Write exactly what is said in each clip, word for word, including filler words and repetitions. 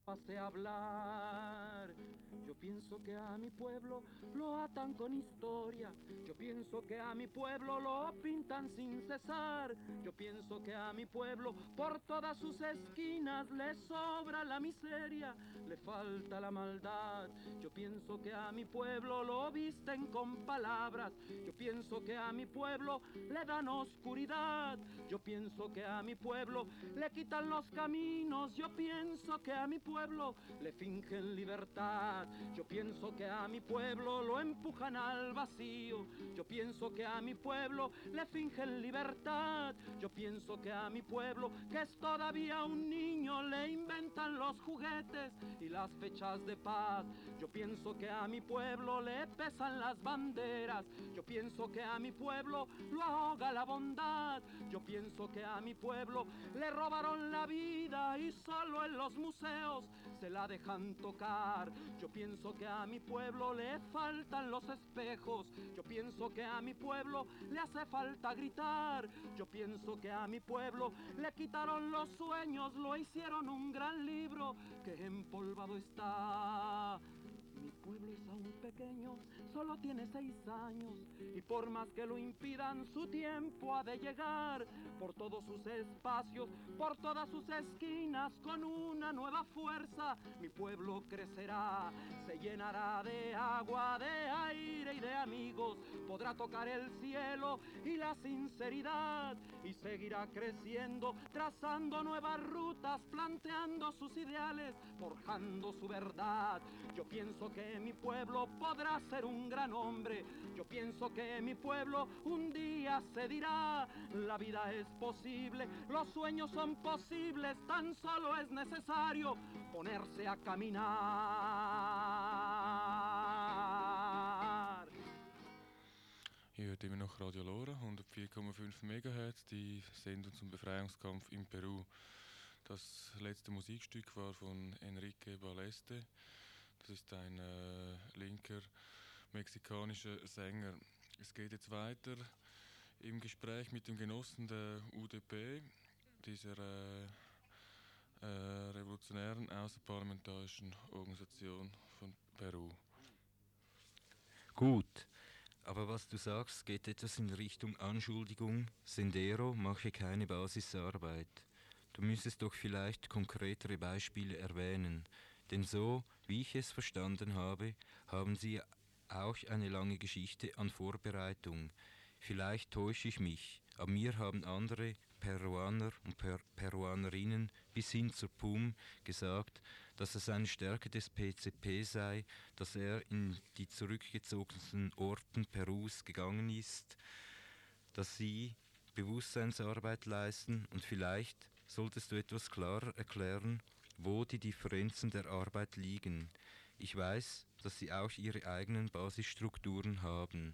Pasé a hablar. Yo pienso que a mi pueblo lo atan con historia. Yo pienso que a mi pueblo lo pintan sin cesar. Yo pienso que a mi pueblo por todas sus esquinas le sobra la miseria, le falta la maldad. Yo pienso que a mi pueblo lo visten con palabras. Yo pienso que a mi pueblo le dan oscuridad. Yo pienso que a mi pueblo le quitan los caminos. Yo pienso que a mi pueblo le fingen libertad. Yo pienso que a mi pueblo lo empujan al vacío. Yo pienso que a mi pueblo le fingen libertad. Yo pienso que a mi pueblo, que es todavía un niño, le inventan los juguetes y las fechas de paz. Yo pienso que a mi pueblo le pesan las banderas. Yo pienso que a mi pueblo lo ahoga la bondad. Yo pienso que a mi pueblo le robaron la vida y solo en los museos se la dejan tocar. Yo pienso que a mi pueblo le faltan los espejos. Yo pienso que a mi pueblo le hace falta gritar. Yo pienso que a mi pueblo le quitaron los sueños, lo hicieron un gran libro que empolvado está. Mi pueblo es aún pequeño, solo tiene seis años, y por más que lo impidan, su tiempo ha de llegar. Por todos sus espacios, por todas sus esquinas, con una nueva fuerza, mi pueblo crecerá. Se llenará de agua, de aire y de amigos, podrá tocar el cielo y la sinceridad, y seguirá creciendo, trazando nuevas rutas, planteando sus ideales, forjando su verdad. Yo pienso que mi pueblo podrá ser un gran hombre. Yo pienso que mi pueblo un día se dirá: la vida es posible, los sueños son posibles, tan solo es necesario ponerse a caminar. Ihr hört immer noch Radio Lora, hundertvier Komma fünf Megahertz, die Sendung zum Befreiungskampf in Peru. Das letzte Musikstück war von Enrique Baleste. Das ist ein äh, linker mexikanischer Sänger. Es geht jetzt weiter im Gespräch mit dem Genossen der U D P, dieser äh, äh, revolutionären außerparlamentarischen Organisation von Peru. Gut, aber was du sagst, geht etwas in Richtung Anschuldigung, Sendero mache keine Basisarbeit. Du müsstest doch vielleicht konkretere Beispiele erwähnen, denn so, wie ich es verstanden habe, haben sie auch eine lange Geschichte an Vorbereitung. Vielleicht täusche ich mich, aber mir haben andere Peruaner und per Peruanerinnen bis hin zur P U M gesagt, dass es eine Stärke des P C P sei, dass er in die zurückgezogensten Orten Perus gegangen ist, dass sie Bewusstseinsarbeit leisten, und vielleicht solltest du etwas klarer erklären, wo die Differenzen der Arbeit liegen. Ich weiß, dass sie auch ihre eigenen Basisstrukturen haben.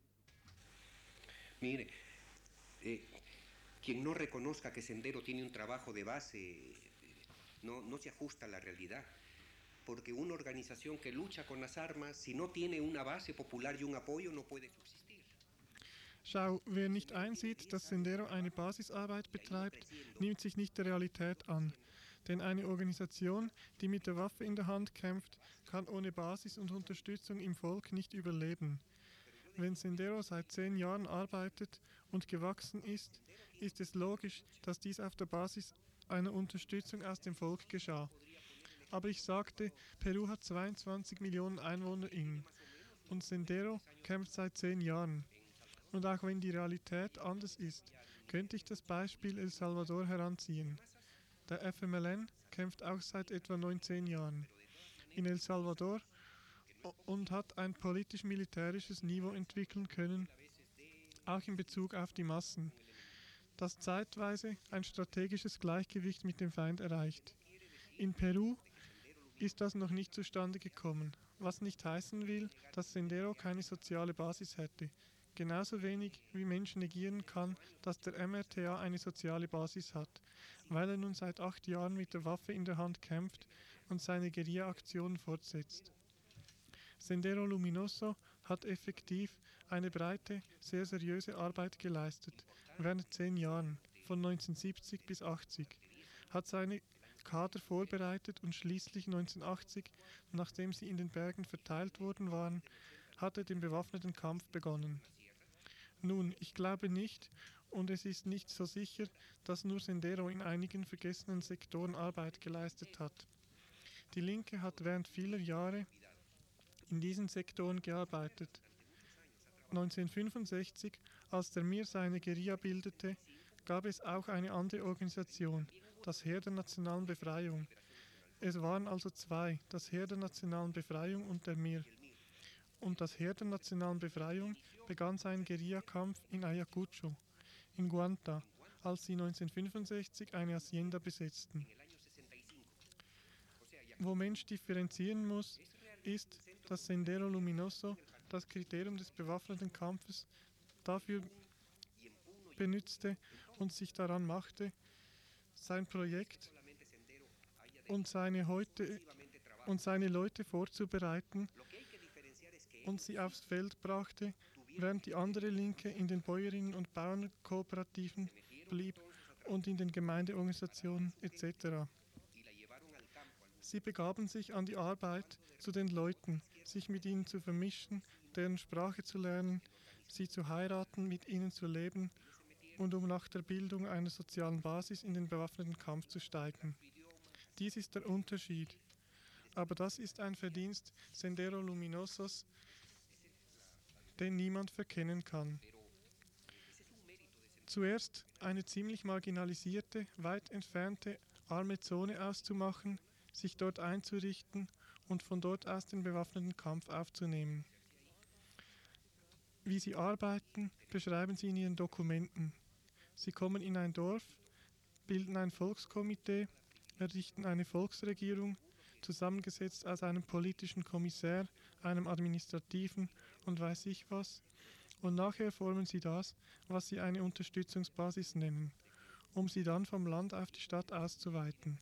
Mire, eh, quien no reconozca que Sendero tiene un trabajo de base no, no se ajusta a la realidad, porque una organización que lucha con las armas, si no tiene una base popular y un apoyo, no puede subsistir. Schau, wer nicht einsieht, dass Sendero eine Basisarbeit betreibt, nimmt sich nicht der Realität an. Denn eine Organisation, die mit der Waffe in der Hand kämpft, kann ohne Basis und Unterstützung im Volk nicht überleben. Wenn Sendero seit zehn Jahren arbeitet und gewachsen ist, ist es logisch, dass dies auf der Basis einer Unterstützung aus dem Volk geschah. Aber ich sagte, Peru hat zweiundzwanzig Millionen EinwohnerInnen und Sendero kämpft seit zehn Jahren. Und auch wenn die Realität anders ist, könnte ich das Beispiel El Salvador heranziehen. Der F M L N kämpft auch seit etwa neunzehn Jahren in El Salvador und hat ein politisch-militärisches Niveau entwickeln können, auch in Bezug auf die Massen, das zeitweise ein strategisches Gleichgewicht mit dem Feind erreicht. In Peru ist das noch nicht zustande gekommen, was nicht heißen will, dass Sendero keine soziale Basis hätte. Genauso wenig wie Menschen negieren kann, dass der M R T A eine soziale Basis hat, weil er nun seit acht Jahren mit der Waffe in der Hand kämpft und seine Guerilla-Aktionen fortsetzt. Sendero Luminoso hat effektiv eine breite, sehr seriöse Arbeit geleistet, während zehn Jahren, von neunzehnhundertsiebzig bis achtzig, hat seine Kader vorbereitet und schließlich neunzehnhundertachtzig, nachdem sie in den Bergen verteilt worden waren, hatte den bewaffneten Kampf begonnen. Nun, ich glaube nicht, und es ist nicht so sicher, dass nur Sendero in einigen vergessenen Sektoren Arbeit geleistet hat. Die Linke hat während vieler Jahre in diesen Sektoren gearbeitet. neunzehnhundertfünfundsechzig, als der Mir seine Guerilla bildete, gab es auch eine andere Organisation, das Heer der Nationalen Befreiung. Es waren also zwei, das Heer der Nationalen Befreiung und der Mir. Und das Heer der Nationalen Befreiung begann seinen Guerillakampf in Ayacucho, in Guanta, als sie neunzehnhundertfünfundsechzig eine Hacienda besetzten. Wo Mensch differenzieren muss, ist, dass Sendero Luminoso das Kriterium des bewaffneten Kampfes dafür benützte und sich daran machte, sein Projekt und seine, heute, und seine Leute vorzubereiten und sie aufs Feld brachte, während die andere Linke in den Bäuerinnen- und Bauernkooperativen blieb und in den Gemeindeorganisationen et cetera. Sie begaben sich an die Arbeit zu den Leuten, sich mit ihnen zu vermischen, deren Sprache zu lernen, sie zu heiraten, mit ihnen zu leben und um nach der Bildung einer sozialen Basis in den bewaffneten Kampf zu steigen. Dies ist der Unterschied. Aber das ist ein Verdienst Sendero Luminosos, den niemand verkennen kann. Zuerst eine ziemlich marginalisierte, weit entfernte, arme Zone auszumachen, sich dort einzurichten und von dort aus den bewaffneten Kampf aufzunehmen. Wie sie arbeiten, beschreiben sie in ihren Dokumenten. Sie kommen in ein Dorf, bilden ein Volkskomitee, errichten eine Volksregierung, zusammengesetzt aus einem politischen Kommissär, einem administrativen und weiß ich was, und nachher formen sie das, was sie eine Unterstützungsbasis nennen, um sie dann vom Land auf die Stadt auszuweiten.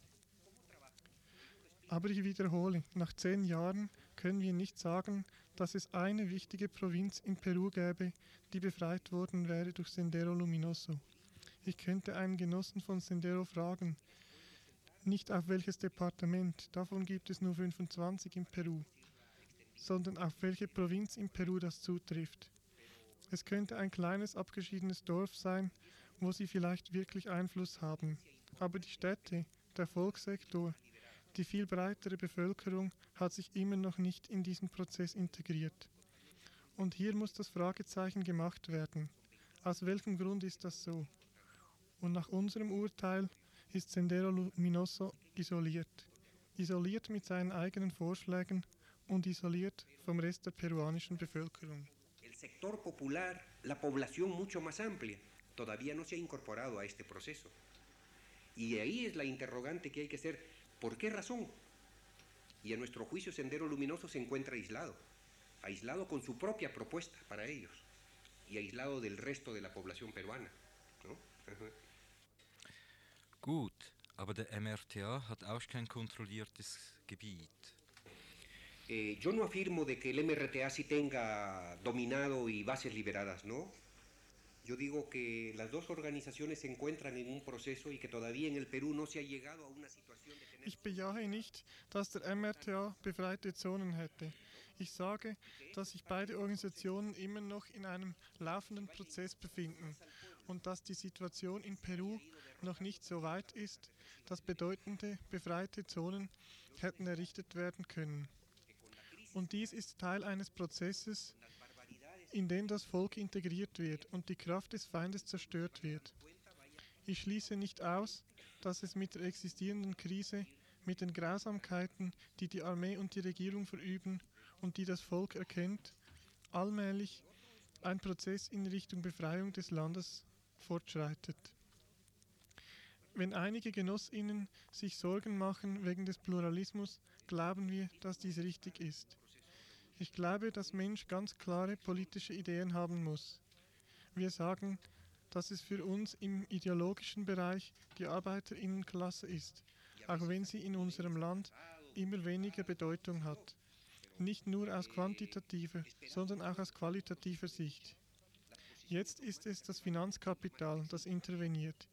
Aber ich wiederhole, nach zehn Jahren können wir nicht sagen, dass es eine wichtige Provinz in Peru gäbe, die befreit worden wäre durch Sendero Luminoso. Ich könnte einen Genossen von Sendero fragen, nicht auf welches Departement, davon gibt es nur fünfundzwanzig in Peru, sondern auf welche Provinz in Peru das zutrifft. Es könnte ein kleines abgeschiedenes Dorf sein, wo sie vielleicht wirklich Einfluss haben, aber die Städte, der Volkssektor, die viel breitere Bevölkerung hat sich immer noch nicht in diesen Prozess integriert. Und hier muss das Fragezeichen gemacht werden. Aus welchem Grund ist das so? Und nach unserem Urteil ist Sendero Luminoso isoliert. Isoliert mit seinen eigenen Vorschlägen und isoliert vom Rest der peruanischen Bevölkerung. El sector popular, la población mucho más amplia, todavía no se ha incorporado a este proceso. Y ahí es la interrogante que hay que hacer. ¿Por qué razón? Y a nuestro juicio Sendero Luminoso se encuentra aislado, aislado con su propia propuesta para ellos y aislado del resto de la población peruana, ¿no? Gut, aber der M R T A hat auch kein kontrolliertes Gebiet. Eh, yo no afirmo de que el M R T A sí tenga dominado y bases liberadas, ¿no? Yo digo que las dos organizaciones se encuentran en un proceso y que todavía en el Perú no se ha llegado a una situación de tener... Ich bejahe nicht, dass der M R T A befreite Zonen hätte. Ich sage, dass sich beide Organisationen immer noch in einem laufenden Prozess befinden und dass die Situation in Peru noch nicht so weit ist, dass bedeutende befreite Zonen hätten errichtet werden können. Und dies ist Teil eines Prozesses, in den das Volk integriert wird und die Kraft des Feindes zerstört wird. Ich schließe nicht aus, dass es mit der existierenden Krise, mit den Grausamkeiten, die die Armee und die Regierung verüben und die das Volk erkennt, allmählich ein Prozess in Richtung Befreiung des Landes fortschreitet. Wenn einige GenossInnen sich Sorgen machen wegen des Pluralismus, glauben wir, dass dies richtig ist. Ich glaube, dass Mensch ganz klare politische Ideen haben muss. Wir sagen, dass es für uns im ideologischen Bereich die Arbeiterinnenklasse ist, auch wenn sie in unserem Land immer weniger Bedeutung hat. Nicht nur aus quantitativer, sondern auch aus qualitativer Sicht. Jetzt ist es das Finanzkapital, das interveniert.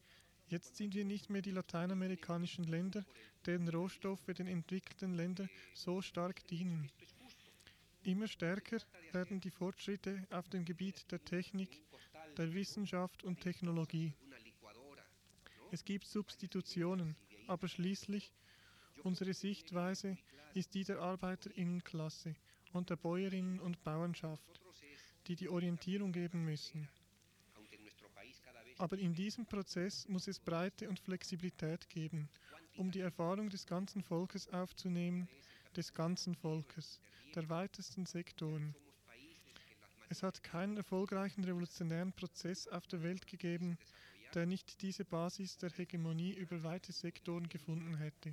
Jetzt sind wir nicht mehr die lateinamerikanischen Länder, deren Rohstoffe den entwickelten Ländern so stark dienen. Immer stärker werden die Fortschritte auf dem Gebiet der Technik, der Wissenschaft und Technologie. Es gibt Substitutionen, aber schließlich unsere Sichtweise ist die der Arbeiterinnenklasse und der Bäuerinnen- und Bauernschaft, die die Orientierung geben müssen. Aber in diesem Prozess muss es Breite und Flexibilität geben, um die Erfahrung des ganzen Volkes aufzunehmen, des ganzen Volkes, der weitesten Sektoren. Es hat keinen erfolgreichen revolutionären Prozess auf der Welt gegeben, der nicht diese Basis der Hegemonie über weite Sektoren gefunden hätte.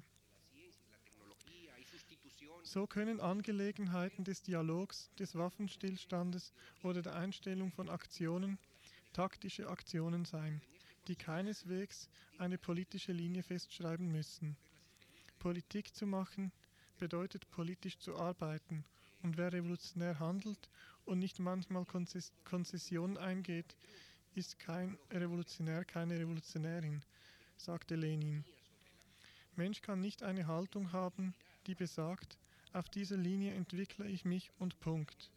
So können Angelegenheiten des Dialogs, des Waffenstillstandes oder der Einstellung von Aktionen taktische Aktionen sein, die keineswegs eine politische Linie festschreiben müssen. Politik zu machen bedeutet politisch zu arbeiten, und wer revolutionär handelt und nicht manchmal Konzess- Konzessionen eingeht, ist kein Revolutionär, keine Revolutionärin, sagte Lenin. Mensch kann nicht eine Haltung haben, die besagt, auf dieser Linie entwickle ich mich und Punkt.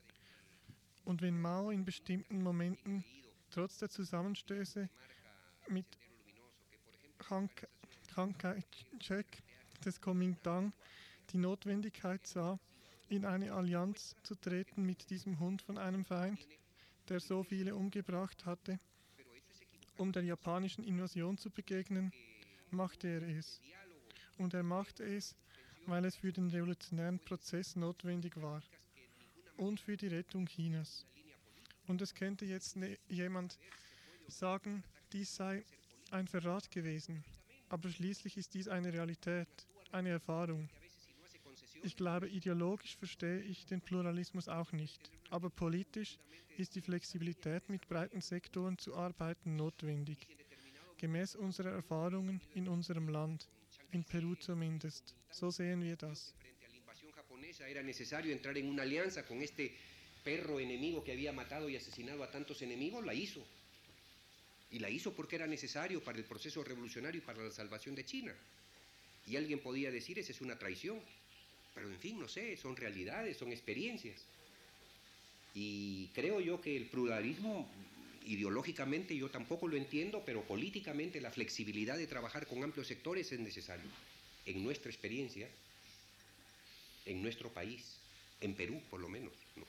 Und wenn Mao in bestimmten Momenten trotz der Zusammenstöße mit Chiang Kai-shek des Kuomintang die Notwendigkeit sah, in eine Allianz zu treten mit diesem Hund von einem Feind, der so viele umgebracht hatte, um der japanischen Invasion zu begegnen, machte er es. Und er machte es, weil es für den revolutionären Prozess notwendig war und für die Rettung Chinas. Und es könnte jetzt ne- jemand sagen, dies sei ein Verrat gewesen, aber schließlich ist dies eine Realität, eine Erfahrung. Ich glaube, ideologisch verstehe ich den Pluralismus auch nicht, aber politisch ist die Flexibilität, mit breiten Sektoren zu arbeiten, notwendig, gemäß unserer Erfahrungen in unserem Land, in Peru zumindest. So sehen wir das. Era necesario entrar en una alianza con este perro enemigo que había matado y asesinado a tantos enemigos, la hizo. Y la hizo porque era necesario para el proceso revolucionario y para la salvación de China. Y alguien podía decir, esa es una traición. Pero en fin, no sé, son realidades, son experiencias. Y creo yo que el pluralismo, ideológicamente yo tampoco lo entiendo, pero políticamente la flexibilidad de trabajar con amplios sectores es necesario. En nuestra experiencia, en nuestro país, en Perú por lo menos. ¿No?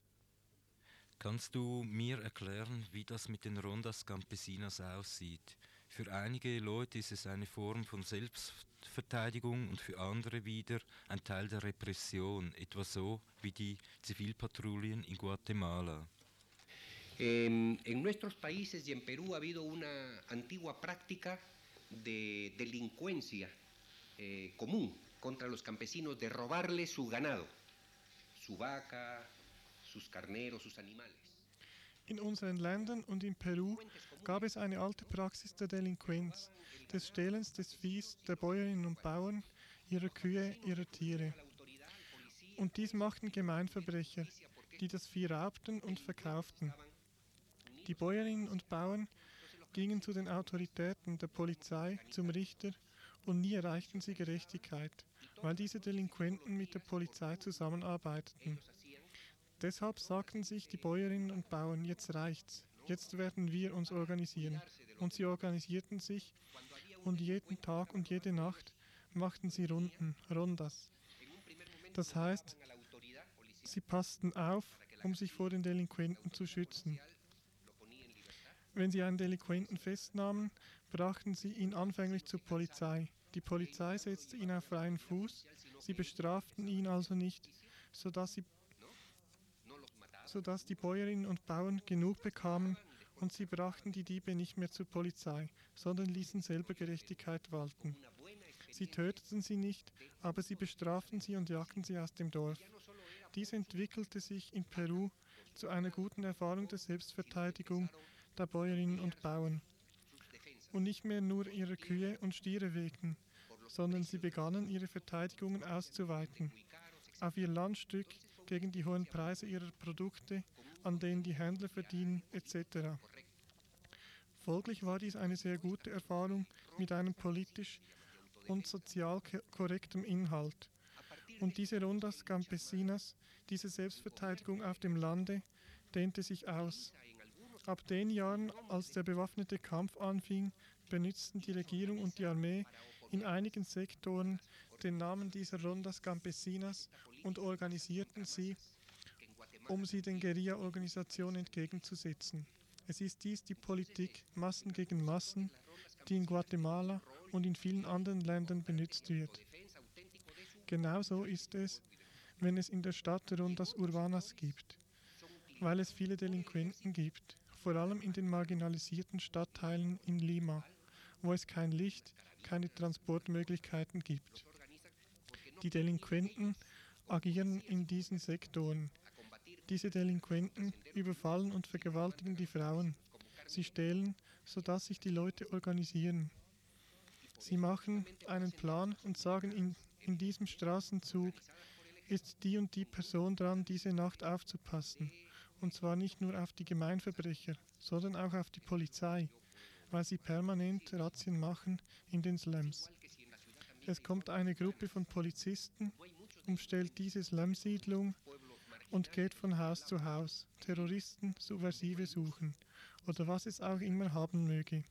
Kannst du mir erklären, wie das mit den Rondas Campesinas aussieht? Für einige Leute ist es eine Form von Selbstverteidigung und für andere wieder ein Teil der Repression, etwa so wie die Zivilpatrouillen in Guatemala. En, en nuestros países y en Perú ha habido una antigua práctica de delincuencia eh, común contra los campesinos, de robarles su ganado, su vaca, sus carneros, sus animales. In unseren Ländern und in Peru gab es eine alte Praxis der Delinquenz, des Stehlens des Viehs der Bäuerinnen und Bauern, ihrer Kühe, ihrer Tiere. Und dies machten Gemeinverbrecher, die das Vieh raubten und verkauften. Die Bäuerinnen und Bauern gingen zu den Autoritäten der Polizei, zum Richter, und nie erreichten sie Gerechtigkeit, weil diese Delinquenten mit der Polizei zusammenarbeiteten. Deshalb sagten sich die Bäuerinnen und Bauern, jetzt reicht's, jetzt werden wir uns organisieren. Und sie organisierten sich und jeden Tag und jede Nacht machten sie Runden, Rondas. Das heißt, sie passten auf, um sich vor den Delinquenten zu schützen. Wenn sie einen Delinquenten festnahmen, brachten sie ihn anfänglich zur Polizei. Die Polizei setzte ihn auf freien Fuß, sie bestraften ihn also nicht, sodass sie sodass die Bäuerinnen und Bauern genug bekamen und sie brachten die Diebe nicht mehr zur Polizei, sondern ließen selber Gerechtigkeit walten. Sie töteten sie nicht, aber sie bestraften sie und jagten sie aus dem Dorf. Dies entwickelte sich in Peru zu einer guten Erfahrung der Selbstverteidigung der Bäuerinnen und Bauern. Und nicht mehr nur ihrer Kühe und Stiere wegen, sondern sie begannen ihre Verteidigungen auszuweiten. Auf ihr Landstück, gegen die hohen Preise ihrer Produkte, an denen die Händler verdienen, et cetera. Folglich war dies eine sehr gute Erfahrung mit einem politisch und sozial korrektem Inhalt. Und diese Rondas Campesinas, diese Selbstverteidigung auf dem Lande, dehnte sich aus. Ab den Jahren, als der bewaffnete Kampf anfing, benützten die Regierung und die Armee in einigen Sektoren den Namen dieser Rondas Campesinas und organisierten sie, um sie den Guerilla-Organisationen entgegenzusetzen. Es ist dies die Politik Massen gegen Massen, die in Guatemala und in vielen anderen Ländern benutzt wird. Genauso ist es, wenn es in der Stadt Rondas Urbanas gibt, weil es viele Delinquenten gibt, vor allem in den marginalisierten Stadtteilen in Lima, wo es kein Licht, keine Transportmöglichkeiten gibt. Die Delinquenten agieren in diesen Sektoren. Diese Delinquenten überfallen und vergewaltigen die Frauen. Sie stehlen, sodass sich die Leute organisieren. Sie machen einen Plan und sagen, in, in diesem Straßenzug ist die und die Person dran, diese Nacht aufzupassen. Und zwar nicht nur auf die Gemeinverbrecher, sondern auch auf die Polizei, weil sie permanent Razzien machen in den Slums. Es kommt eine Gruppe von Polizisten, umstellt diese Slum-Siedlung und geht von Haus zu Haus, Terroristen, Subversive suchen oder was es auch immer haben möge.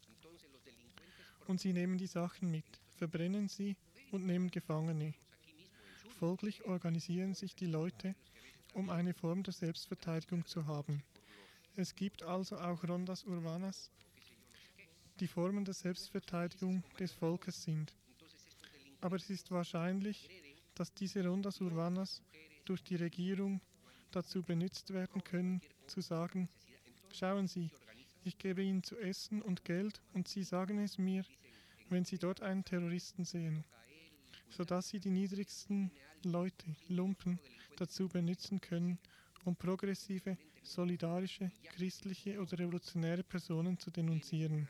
Und sie nehmen die Sachen mit, verbrennen sie und nehmen Gefangene. Folglich organisieren sich die Leute, um eine Form der Selbstverteidigung zu haben. Es gibt also auch Rondas Urbanas, die Formen der Selbstverteidigung des Volkes sind. Aber es ist wahrscheinlich, dass diese Rondas Urbanas durch die Regierung dazu benutzt werden können, zu sagen, schauen Sie, ich gebe Ihnen zu essen und Geld und Sie sagen es mir, wenn Sie dort einen Terroristen sehen, sodass Sie die niedrigsten Leute, Lumpen, dazu benutzen können, um progressive, solidarische, christliche oder revolutionäre Personen zu denunzieren.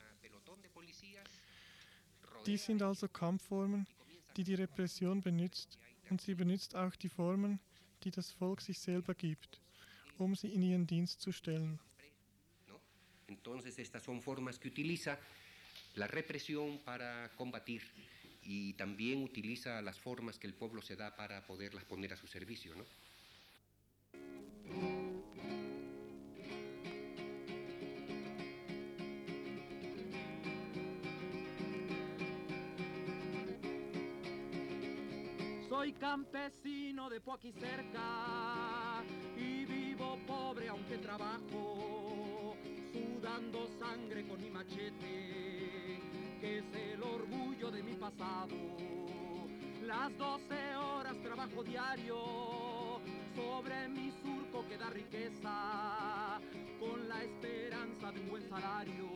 Dies sind also Kampfformen, die die Repression benutzt, und sie benutzt auch die Formen, die das Volk sich selber gibt, um sie in ihren Dienst zu stellen. Entonces estas son formas que utiliza la represión para combatir y también utiliza las formas que el pueblo se da para poderlas poner a su servicio, ¿no? Soy campesino de po' aquí cerca y vivo pobre aunque trabajo, sudando sangre con mi machete, que es el orgullo de mi pasado. Las doce horas trabajo diario sobre mi surco que da riqueza, con la esperanza de un buen salario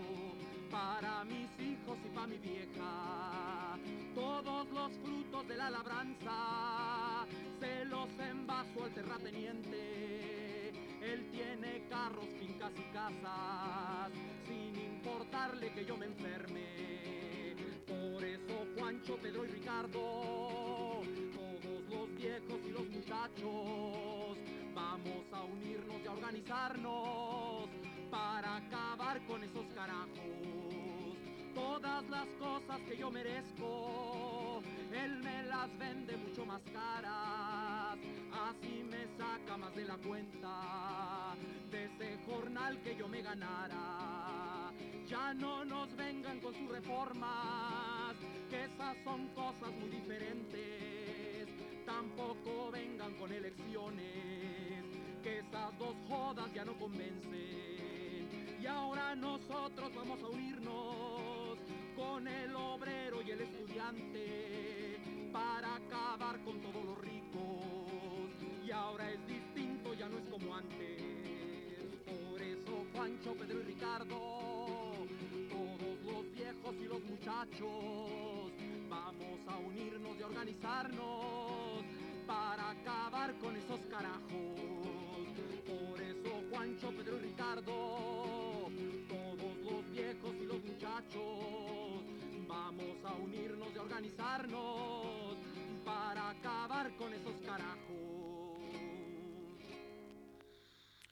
para mis hijos y para mi vieja. Todos los frutos de la labranza se los envaso al terrateniente. Él tiene carros, fincas y casas, sin importarle que yo me enferme. Por eso Juancho, Pedro y Ricardo, todos los viejos y los muchachos, vamos a unirnos y a organizarnos para acabar con esos carajos. Todas las cosas que yo merezco, él me las vende mucho más caras, así me saca más de la cuenta de ese jornal que yo me ganara. Ya no nos vengan con sus reformas, que esas son cosas muy diferentes. Tampoco vengan con elecciones, que esas dos jodas ya no convencen. Y ahora nosotros vamos a unirnos con el obrero y el estudiante para acabar con todos los ricos. Y ahora es distinto, ya no es como antes. Por eso Juancho, Pedro y Ricardo, todos los viejos y los muchachos, vamos a unirnos y a organizarnos para acabar con esos carajos. Por eso Juancho, Pedro y Ricardo, todos los viejos y los muchachos, vamos a unirnos y a organizarnos para acabar con esos carajos.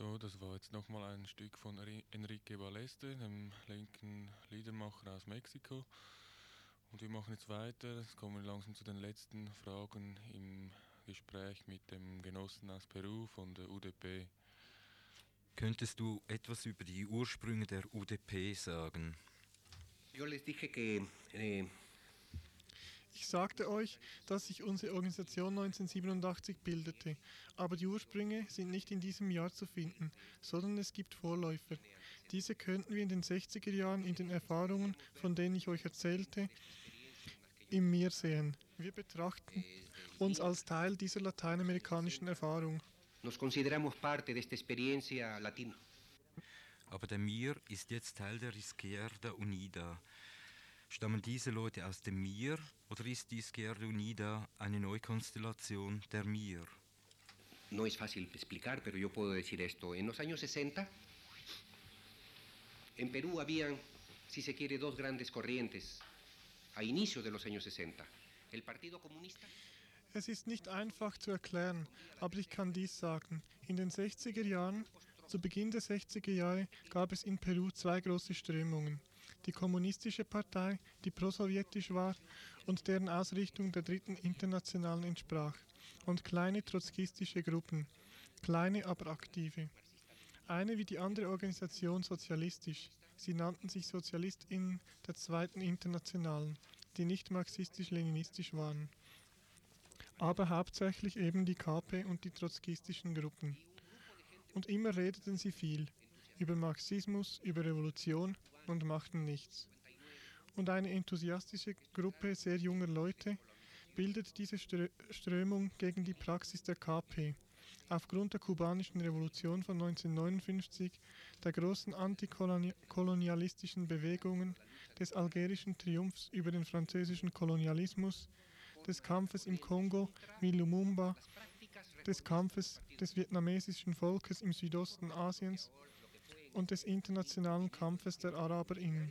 So, das war jetzt nochmal ein Stück von Enrique Balleste, dem linken Liedermacher aus Mexiko. Und wir machen jetzt weiter. Jetzt kommen wir langsam zu den letzten Fragen im Gespräch mit dem Genossen aus Peru von der U D P. Könntest du etwas über die Ursprünge der U D P sagen? Yo les dije que eh, Ich sagte euch, dass sich unsere Organisation neunzehnhundertsiebenundachtzig bildete, aber die Ursprünge sind nicht in diesem Jahr zu finden, sondern es gibt Vorläufer. Diese könnten wir in den sechziger Jahren in den Erfahrungen, von denen ich euch erzählte, im Mir sehen. Wir betrachten uns als Teil dieser lateinamerikanischen Erfahrung. nos consideramos parte de esta experiencia latina. Aber der Mir ist jetzt Teil der Izquierda Unida. Stammen diese Leute aus dem Mir oder ist die Izquierda Unida eine Neukonstellation der Mir? No es fácil explicar, pero yo puedo decir esto. En los años sesenta, en Perú habían, si se quiere, dos grandes corrientes a inicio de los años sesenta. El Partido Comunista. Es ist nicht einfach zu erklären, aber ich kann dies sagen. In den sechziger Jahren, zu Beginn der sechziger Jahre, gab es in Peru zwei große Strömungen. Die kommunistische Partei, die prosowjetisch war und deren Ausrichtung der dritten Internationalen entsprach, und kleine trotzkistische Gruppen, kleine aber aktive. Eine wie die andere Organisation sozialistisch. Sie nannten sich SozialistInnen der zweiten Internationalen, die nicht marxistisch-leninistisch waren. Aber hauptsächlich eben die K P und die trotzkistischen Gruppen. Und immer redeten sie viel über Marxismus, über Revolution und machten nichts. Und eine enthusiastische Gruppe sehr junger Leute bildet diese Strömung gegen die Praxis der K P. Aufgrund der kubanischen Revolution von neunzehnhundertneunundfünfzig, der großen antikolonialistischen Bewegungen, des algerischen Triumphs über den französischen Kolonialismus, des Kampfes im Kongo mit Lumumba, des Kampfes des vietnamesischen Volkes im Südosten Asiens und des internationalen Kampfes der AraberInnen.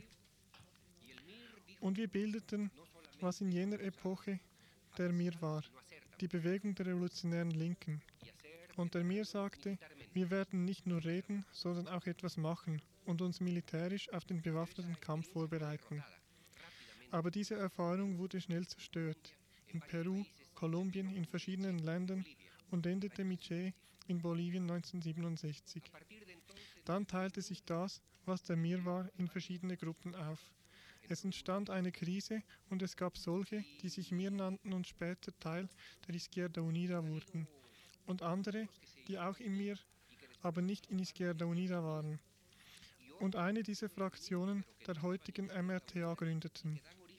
Und wir bildeten, was in jener Epoche der Mir war, die Bewegung der revolutionären Linken. Und der Mir sagte, wir werden nicht nur reden, sondern auch etwas machen und uns militärisch auf den bewaffneten Kampf vorbereiten. Aber diese Erfahrung wurde schnell zerstört. In Peru, Kolumbien, in verschiedenen Ländern und endete mit Che in Bolivien neunzehnhundertsiebenundsechzig. Dann teilte sich das, was der Mir war, in verschiedene Gruppen auf. Es entstand eine Krise und es gab solche, die sich Mir nannten und später Teil der Izquierda Unida wurden. Und andere, die auch im Mir, aber nicht in Izquierda Unida waren. Und eine dieser Fraktionen der heutigen M R T A gründeten.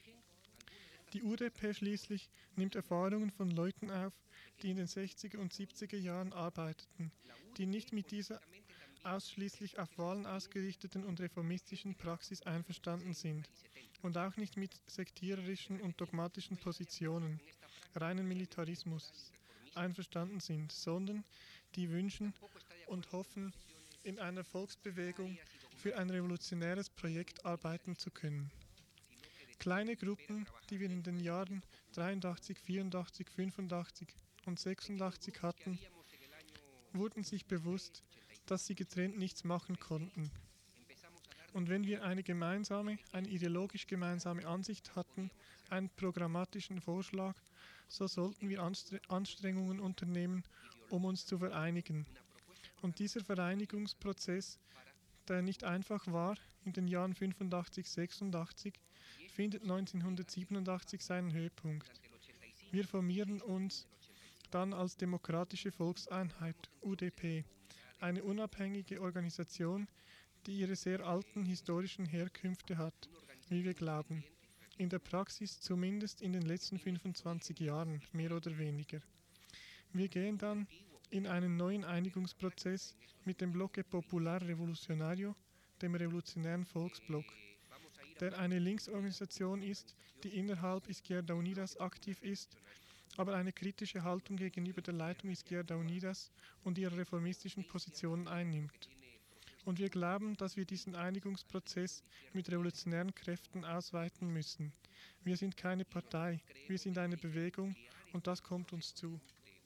Die U D P schließlich nimmt Erfahrungen von Leuten auf, die in den sechziger und siebziger Jahren arbeiteten, die nicht mit dieser ausschließlich auf Wahlen ausgerichteten und reformistischen Praxis einverstanden sind und auch nicht mit sektiererischen und dogmatischen Positionen, reinen Militarismus einverstanden sind, sondern die wünschen und hoffen, in einer Volksbewegung für ein revolutionäres Projekt arbeiten zu können. Kleine Gruppen, die wir in den Jahren dreiundachtzig, vierundachtzig, fünfundachtzig und sechsundachtzig hatten, wurden sich bewusst, dass sie getrennt nichts machen konnten. Und wenn wir eine gemeinsame, eine ideologisch gemeinsame Ansicht hatten, einen programmatischen Vorschlag, so sollten wir Anstre- Anstrengungen unternehmen, um uns zu vereinigen. Und dieser Vereinigungsprozess, der nicht einfach war, in den Jahren fünfundachtzig, sechsundachtzig, findet neunzehnhundertsiebenundachtzig seinen Höhepunkt. Wir formieren uns dann als Demokratische Volkseinheit, U D P, eine unabhängige Organisation, die ihre sehr alten historischen Herkünfte hat, wie wir glauben. In der Praxis zumindest in den letzten fünfundzwanzig Jahren, mehr oder weniger. Wir gehen dann in einen neuen Einigungsprozess mit dem Bloque Popular Revolucionario, dem Revolutionären Volksblock, der eine Linksorganisation ist, die innerhalb Izquierda Unidas aktiv ist, aber eine kritische Haltung gegenüber der Leitung Izquierda Unidas und ihrer reformistischen Positionen einnimmt. Und wir glauben, dass wir diesen Einigungsprozess mit revolutionären Kräften ausweiten müssen. Wir sind keine Partei, wir sind eine Bewegung und das kommt uns zu.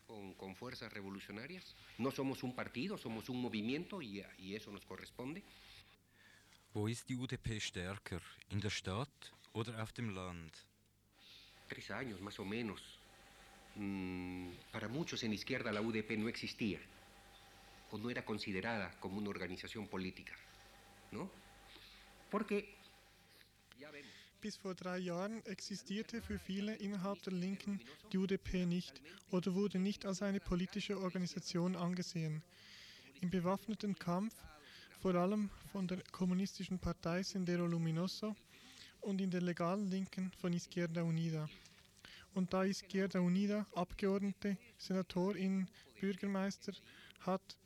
con, con fuerzas revolucionarias. No somos un partido, somos un movimiento y, y eso nos corresponde. Wo ist die U D P stärker? In der Stadt oder auf dem Land? Tres años más o menos. Mm, para muchos en izquierda la U D P no existía o no era considerada como una organización política, ¿no? Porque ya vemos. Bis vor drei Jahren existierte für viele innerhalb der Linken die U D P nicht oder wurde nicht als eine politische Organisation angesehen. Im bewaffneten Kampf, vor allem von der kommunistischen Partei Sendero Luminoso und in der legalen Linken von Izquierda Unida. Und da Izquierda Unida Abgeordnete, SenatorInnen, Bürgermeister hat,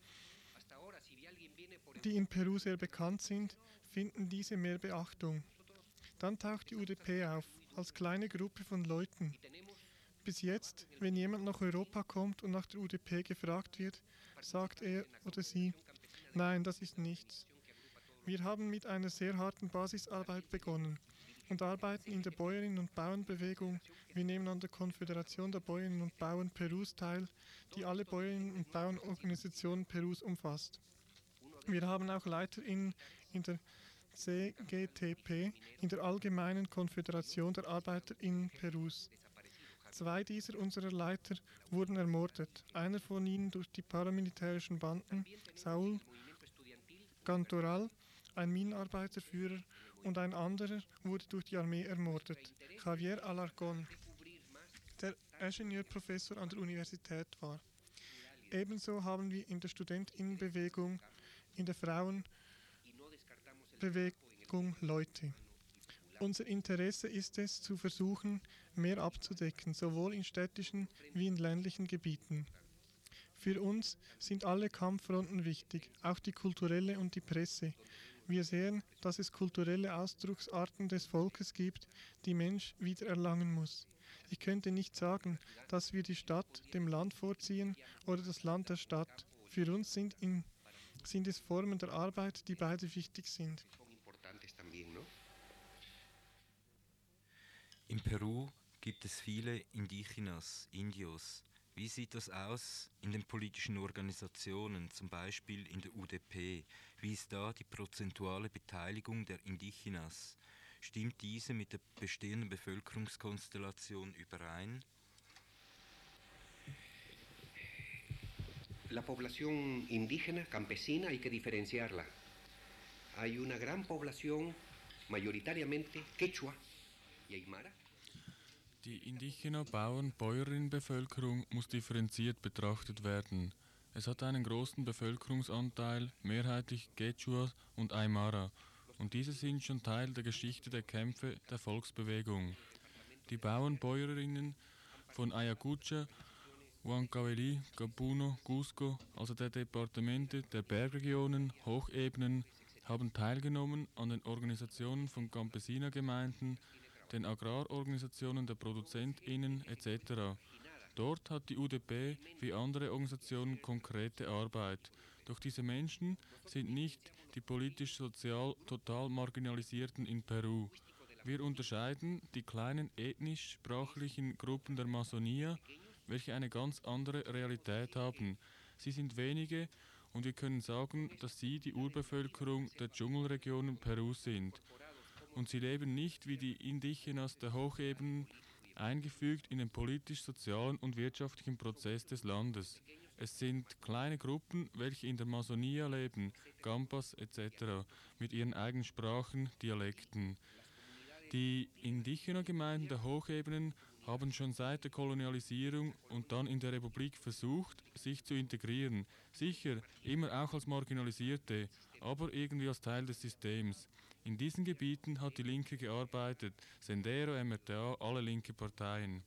die in Peru sehr bekannt sind, finden diese mehr Beachtung. Dann taucht die U D P auf, als kleine Gruppe von Leuten. Bis jetzt, wenn jemand nach Europa kommt und nach der U D P gefragt wird, sagt er oder sie, nein, das ist nichts. Wir haben mit einer sehr harten Basisarbeit begonnen und arbeiten in der Bäuerinnen- und Bauernbewegung. Wir nehmen an der Konföderation der Bäuerinnen und Bauern Perus teil, die alle Bäuerinnen- und Bauernorganisationen Perus umfasst. Wir haben auch LeiterInnen in der C G T P, in der Allgemeinen Konföderation der ArbeiterInnen Perus. Zwei dieser unserer Leiter wurden ermordet, einer von ihnen durch die paramilitärischen Banden, Saúl Cantoral, ein Minenarbeiterführer, und ein anderer wurde durch die Armee ermordet, Javier Alarcón, der Ingenieurprofessor an der Universität war. Ebenso haben wir in der Studentinnenbewegung, in der Frauenbewegung Leute. Unser Interesse ist es, zu versuchen, mehr abzudecken, sowohl in städtischen wie in ländlichen Gebieten. Für uns sind alle Kampffronten wichtig, auch die kulturelle und die Presse. Wir sehen, dass es kulturelle Ausdrucksarten des Volkes gibt, die Mensch wiedererlangen muss. Ich könnte nicht sagen, dass wir die Stadt dem Land vorziehen oder das Land der Stadt. Für uns sind, in, sind es Formen der Arbeit, die beide wichtig sind. In Peru gibt es viele Indigenas, Indios. Wie sieht das aus in den politischen Organisationen, zum Beispiel in der U D P? Wie ist da die prozentuale Beteiligung der Indigenas? Stimmt diese mit der bestehenden Bevölkerungskonstellation überein? La población indígena, campesina, hay que diferenciarla. Hay una gran población, mayoritariamente quechua y aymara. Die indigene Bauern-Bäuerinnen-Bevölkerung muss differenziert betrachtet werden. Es hat einen großen Bevölkerungsanteil, mehrheitlich Quechua und Aymara, und diese sind schon Teil der Geschichte der Kämpfe der Volksbewegung. Die Bauern-Bäuerinnen von Ayacucho, Huancavelic, Capuno, Cusco, also der Departemente der Bergregionen, Hochebenen, haben teilgenommen an den Organisationen von Campesina-Gemeinden, den Agrarorganisationen der ProduzentInnen et cetera. Dort hat die U D P wie andere Organisationen konkrete Arbeit. Doch diese Menschen sind nicht die politisch-sozial total Marginalisierten in Peru. Wir unterscheiden die kleinen ethnisch-sprachlichen Gruppen der Amazonia, welche eine ganz andere Realität haben. Sie sind wenige und wir können sagen, dass sie die Urbevölkerung der Dschungelregionen Perus sind. Und sie leben nicht wie die Indigenas der Hochebenen eingefügt in den politisch-sozialen und wirtschaftlichen Prozess des Landes. Es sind kleine Gruppen, welche in der Amazonia leben, Gampas et cetera, mit ihren eigenen Sprachen, Dialekten. Die Indigena-Gemeinden der Hochebenen haben schon seit der Kolonialisierung und dann in der Republik versucht, sich zu integrieren. Sicher, immer auch als Marginalisierte, aber irgendwie als Teil des Systems. In diesen Gebieten hat die Linke gearbeitet, Sendero, M R T A, alle linke Parteien.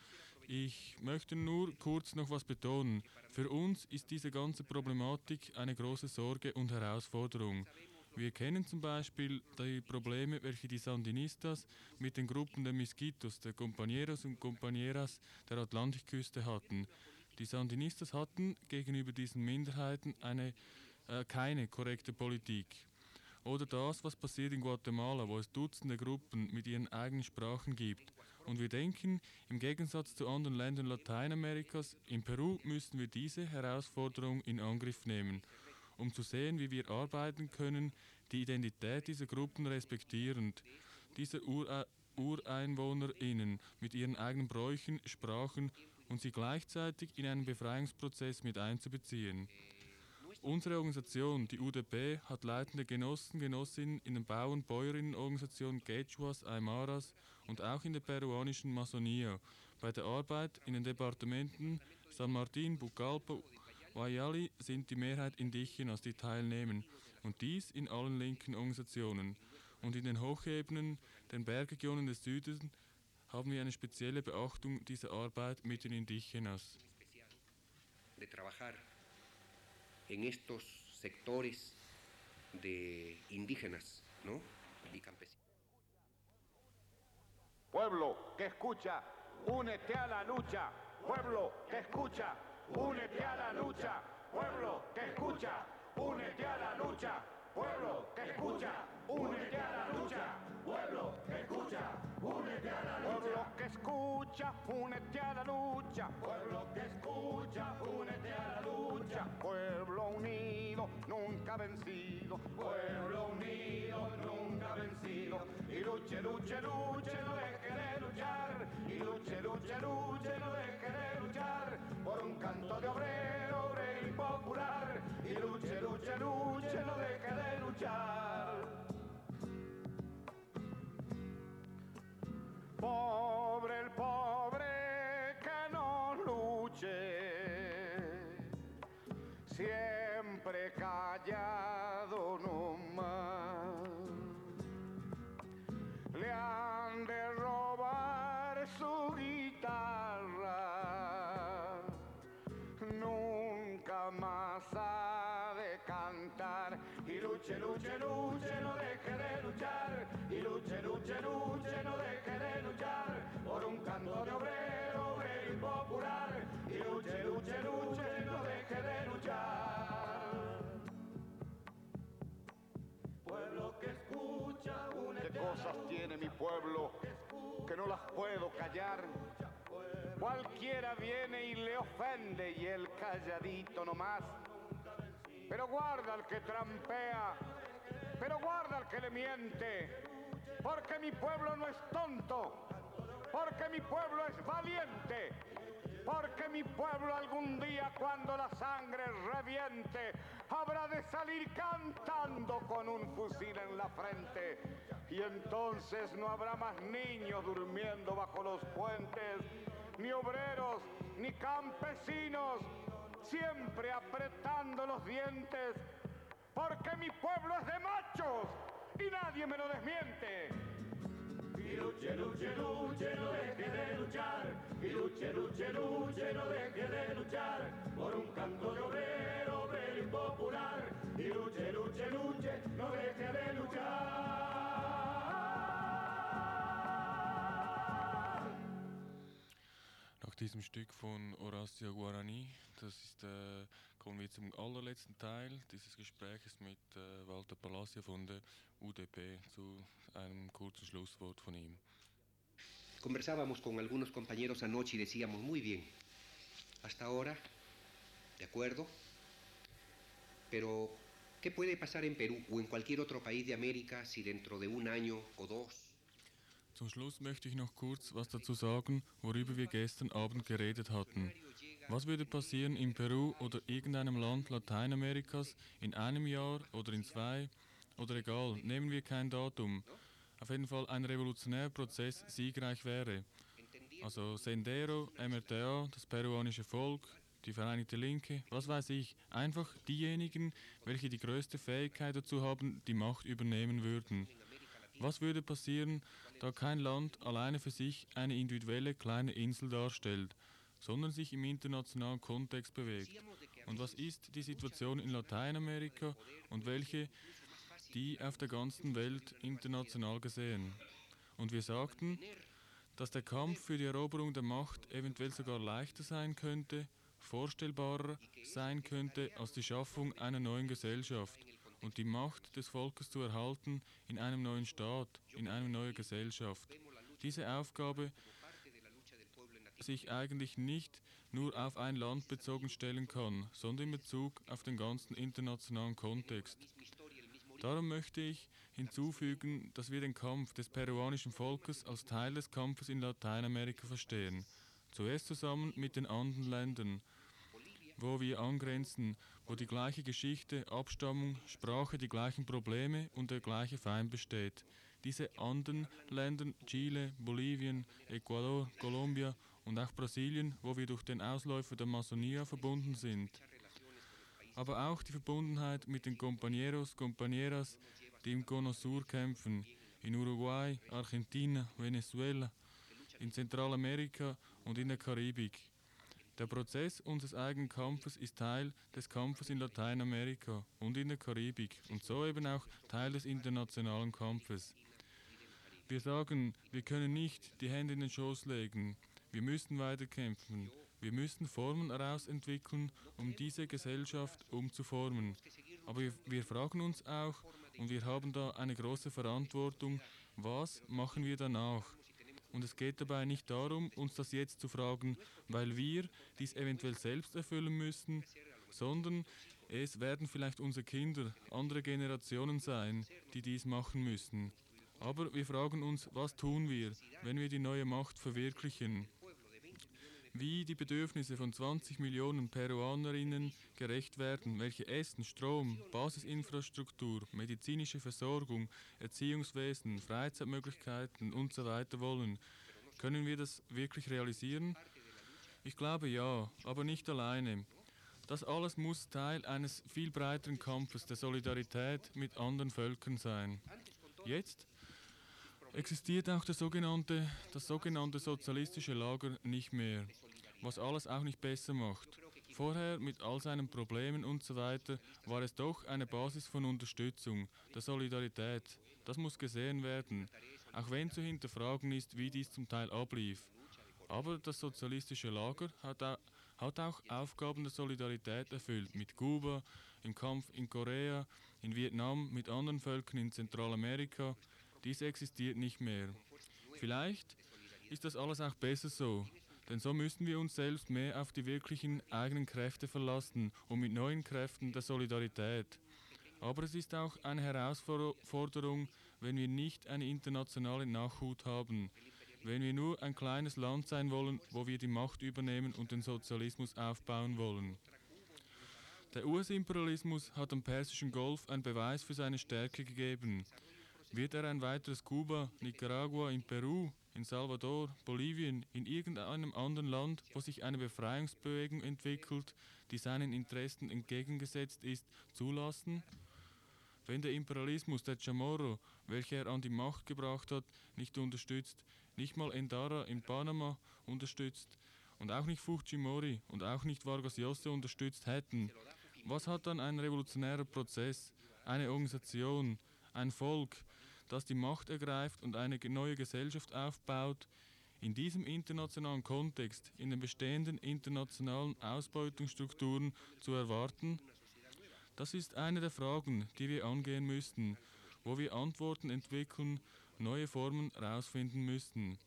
Ich möchte nur kurz noch was betonen. Für uns ist diese ganze Problematik eine große Sorge und Herausforderung. Wir kennen zum Beispiel die Probleme, welche die Sandinistas mit den Gruppen der Misquitos, der Compañeros und Compañeras der Atlantikküste hatten. Die Sandinistas hatten gegenüber diesen Minderheiten eine, äh, keine korrekte Politik. Oder das, was passiert in Guatemala, wo es Dutzende Gruppen mit ihren eigenen Sprachen gibt. Und wir denken, im Gegensatz zu anderen Ländern Lateinamerikas, in Peru müssen wir diese Herausforderung in Angriff nehmen, um zu sehen, wie wir arbeiten können, die Identität dieser Gruppen respektierend, dieser Ure- UreinwohnerInnen mit ihren eigenen Bräuchen, Sprachen und sie gleichzeitig in einen Befreiungsprozess mit einzubeziehen. Unsere Organisation, die U D P, hat leitende Genossen, Genossinnen in den Bau- und Bäuerinnenorganisationen Quechuas, Aymaras und auch in der peruanischen Masonia. Bei der Arbeit in den Departementen San Martín, Pucallpa, Guayali sind die Mehrheit Indigenas, die teilnehmen. Und dies in allen linken Organisationen. Und in den Hochebenen, den Bergregionen des Südens, haben wir eine spezielle Beachtung dieser Arbeit mit den Indigenas. De trabajar en estos sectores de indígenas, ¿no? Y campesinos. Pueblo que escucha, únete a la lucha. Pueblo que escucha, únete a la lucha. Pueblo que escucha, únete a la lucha. Pueblo que escucha, únete a la lucha. Pueblo que escucha, únete a la lucha. Pueblo que escucha, únete a la lucha. Pueblo que escucha, únete a la lucha. Pueblo unido, nunca vencido. Pueblo unido, nunca vencido. Y luche, luche, luche, no deje de luchar. Y luche, luche, luche, no deje de luchar. Por un canto de obrero, obrero y popular. Y luche, luche, luche, no deje de luchar. Pobre el pobre que no luche, siempre callado nomás. Le han de robar su guitarra, nunca más ha de cantar. Y luche, luche, luche, no deje de luchar. Y luche, luche, luche, no deje de luchar. Por un canto de obrero, obrero y popular. Y luche, luche, luche, no deje de luchar. Pueblo que escucha, únete. ¿Qué cosas tiene mi pueblo que no las puedo callar? Cualquiera viene y le ofende y el calladito nomás. Pero guarda al que trampea, pero guarda al que le miente, porque mi pueblo no es tonto, porque mi pueblo es valiente, porque mi pueblo algún día cuando la sangre reviente habrá de salir cantando con un fusil en la frente. Y entonces no habrá más niños durmiendo bajo los puentes, ni obreros, ni campesinos, siempre apretando los dientes, porque mi pueblo es de machos y nadie me lo desmiente. Y luche, luche, luche, no deje de luchar. Y luche, luche, luche, no deje de luchar. Por un canto de obrero, obrero y popular. Y luche, luche, luche, no deje de luchar. Nach diesem Stück von Horacio Guarani, das ist, äh, kommen wir zum allerletzten Teil dieses Gespräches mit äh, Walter Palacio von der U D P, zu einem kurzen Schlusswort von ihm. Conversábamos con algunos compañeros anoche y decíamos, muy bien, hasta ahora, de acuerdo, pero ¿qué puede pasar en Perú o en cualquier otro país de América si dentro de un año o dos? Zum Schluss möchte ich noch kurz was dazu sagen, worüber wir gestern Abend geredet hatten. Was würde passieren in Peru oder irgendeinem Land Lateinamerikas in einem Jahr oder in zwei oder egal, nehmen wir kein Datum. Auf jeden Fall ein revolutionärer Prozess siegreich wäre. Also Sendero, M R T A, das peruanische Volk, die Vereinigte Linke, was weiß ich, einfach diejenigen, welche die größte Fähigkeit dazu haben, die Macht übernehmen würden. Was würde passieren, da kein Land alleine für sich eine individuelle kleine Insel darstellt, sondern sich im internationalen Kontext bewegt? Und was ist die Situation in Lateinamerika und welche die auf der ganzen Welt international gesehen? Und wir sagten, dass der Kampf für die Eroberung der Macht eventuell sogar leichter sein könnte, vorstellbarer sein könnte als die Schaffung einer neuen Gesellschaft und die Macht des Volkes zu erhalten in einem neuen Staat, in einer neuen Gesellschaft. Diese Aufgabe sich eigentlich nicht nur auf ein Land bezogen stellen kann, sondern in Bezug auf den ganzen internationalen Kontext. Darum möchte ich hinzufügen, dass wir den Kampf des peruanischen Volkes als Teil des Kampfes in Lateinamerika verstehen. Zuerst zusammen mit den anderen Ländern, wo wir angrenzen, wo die gleiche Geschichte, Abstammung, Sprache, die gleichen Probleme und der gleiche Feind besteht. Diese anderen Länder, Chile, Bolivien, Ecuador, Kolumbien und auch Brasilien, wo wir durch den Ausläufer der Amazonia verbunden sind. Aber auch die Verbundenheit mit den Compañeros, Compañeras, die im Cono Sur kämpfen, in Uruguay, Argentina, Venezuela, in Zentralamerika und in der Karibik. Der Prozess unseres eigenen Kampfes ist Teil des Kampfes in Lateinamerika und in der Karibik und so eben auch Teil des internationalen Kampfes. Wir sagen, wir können nicht die Hände in den Schoß legen, wir müssen weiterkämpfen, wir müssen Formen herausentwickeln, um diese Gesellschaft umzuformen. Aber wir, wir fragen uns auch, und wir haben da eine große Verantwortung, was machen wir danach? Und es geht dabei nicht darum, uns das jetzt zu fragen, weil wir dies eventuell selbst erfüllen müssen, sondern es werden vielleicht unsere Kinder, andere Generationen sein, die dies machen müssen. Aber wir fragen uns, was tun wir, wenn wir die neue Macht verwirklichen? Wie die Bedürfnisse von zwanzig Millionen Peruanerinnen gerecht werden, welche Essen, Strom, Basisinfrastruktur, medizinische Versorgung, Erziehungswesen, Freizeitmöglichkeiten und so weiter wollen. Können wir das wirklich realisieren? Ich glaube ja, aber nicht alleine. Das alles muss Teil eines viel breiteren Kampfes der Solidarität mit anderen Völkern sein. Jetzt existiert auch der sogenannte, das sogenannte sozialistische Lager nicht mehr, was alles auch nicht besser macht. Vorher, mit all seinen Problemen und so weiter, war es doch eine Basis von Unterstützung, der Solidarität. Das muss gesehen werden, auch wenn zu hinterfragen ist, wie dies zum Teil ablief. Aber das sozialistische Lager hat auch, hat auch Aufgaben der Solidarität erfüllt, mit Kuba, im Kampf in Korea, in Vietnam, mit anderen Völkern in Zentralamerika. Dies existiert nicht mehr. Vielleicht ist das alles auch besser so, denn so müssen wir uns selbst mehr auf die wirklichen eigenen Kräfte verlassen und mit neuen Kräften der Solidarität. Aber es ist auch eine Herausforderung, wenn wir nicht eine internationale Nachhut haben, wenn wir nur ein kleines Land sein wollen, wo wir die Macht übernehmen und den Sozialismus aufbauen wollen. Der U S-Imperialismus hat am Persischen Golf einen Beweis für seine Stärke gegeben. Wird er ein weiteres Kuba, Nicaragua, in Peru, in Salvador, Bolivien, in irgendeinem anderen Land, wo sich eine Befreiungsbewegung entwickelt, die seinen Interessen entgegengesetzt ist, zulassen? Wenn der Imperialismus der Chamorro, welcher er an die Macht gebracht hat, nicht unterstützt, nicht mal Endara in Panama unterstützt und auch nicht Fujimori und auch nicht Vargas Llosa unterstützt hätten, was hat dann ein revolutionärer Prozess, eine Organisation, ein Volk, das die Macht ergreift und eine neue Gesellschaft aufbaut, in diesem internationalen Kontext, in den bestehenden internationalen Ausbeutungsstrukturen zu erwarten? Das ist eine der Fragen, die wir angehen müssten, wo wir Antworten entwickeln, neue Formen herausfinden müssten.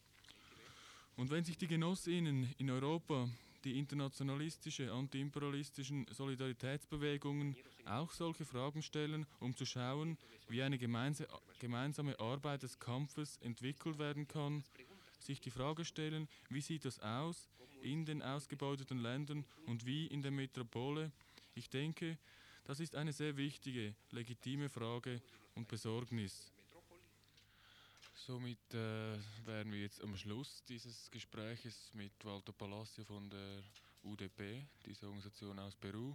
Und wenn sich die Genossinnen in Europa, die internationalistische, antiimperialistischen Solidaritätsbewegungen auch solche Fragen stellen, um zu schauen, wie eine gemeinsame Arbeit des Kampfes entwickelt werden kann, sich die Frage stellen, wie sieht das aus in den ausgebeuteten Ländern und wie in der Metropole? Ich denke, das ist eine sehr wichtige, legitime Frage und Besorgnis. Somit äh, wären wir jetzt am Schluss dieses Gespräches mit Walter Palacio von der U D P, dieser Organisation aus Peru.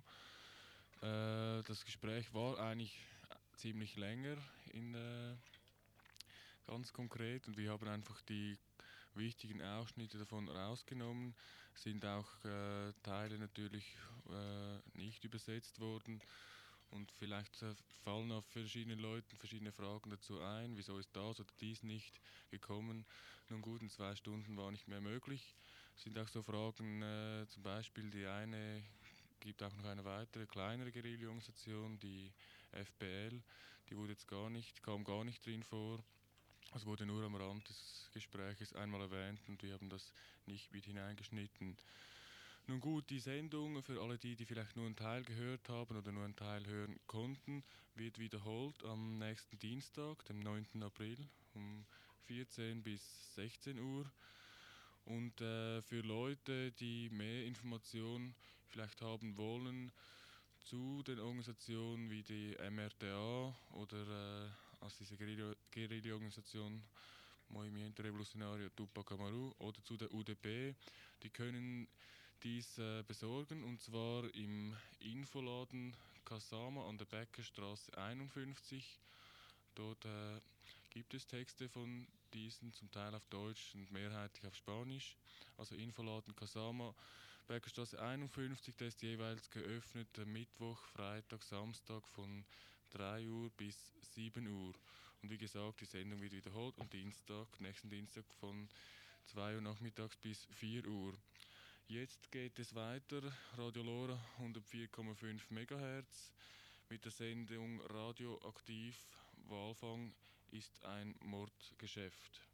Äh, das Gespräch war eigentlich ziemlich länger, in, äh, ganz konkret, und wir haben einfach die wichtigen Ausschnitte davon rausgenommen, sind auch äh, Teile natürlich äh, nicht übersetzt worden. Und vielleicht äh, fallen auf verschiedene Leuten verschiedene Fragen dazu ein. Wieso ist das oder dies nicht gekommen? Nun gut, in zwei Stunden war nicht mehr möglich. Es sind auch so Fragen, äh, zum Beispiel die eine, gibt auch noch eine weitere, kleinere Guerilla-Organisation, die F P L, die wurde jetzt gar nicht, kam gar nicht drin vor. Es wurde nur am Rand des Gespräches einmal erwähnt und wir haben das nicht mit hineingeschnitten. Nun gut, die Sendung für alle die, die vielleicht nur einen Teil gehört haben oder nur einen Teil hören konnten, wird wiederholt am nächsten Dienstag, dem neunten April, um vierzehn bis sechzehn Uhr. Und äh, für Leute, die mehr Informationen vielleicht haben wollen zu den Organisationen wie die M R T A oder äh, aus dieser Guerilla- Guerilla-Organisation Movimiento Revolucionario Tupac Amaru oder zu der U D P, die können dies äh, besorgen, und zwar im Infoladen Kasama an der Bäckerstraße einundfünfzig. Dort äh, gibt es Texte von diesen, zum Teil auf Deutsch und mehrheitlich auf Spanisch. Also Infoladen Kasama, Bäckerstraße einundfünfzig, der ist jeweils geöffnet äh, Mittwoch, Freitag, Samstag von drei Uhr bis sieben Uhr. Und wie gesagt, die Sendung wird wiederholt am Dienstag, nächsten Dienstag von zwei Uhr nachmittags bis vier Uhr. Jetzt geht es weiter, Radio Lora hundertvier Komma fünf Megahertz mit der Sendung Radioaktiv. Walfang ist ein Mordgeschäft.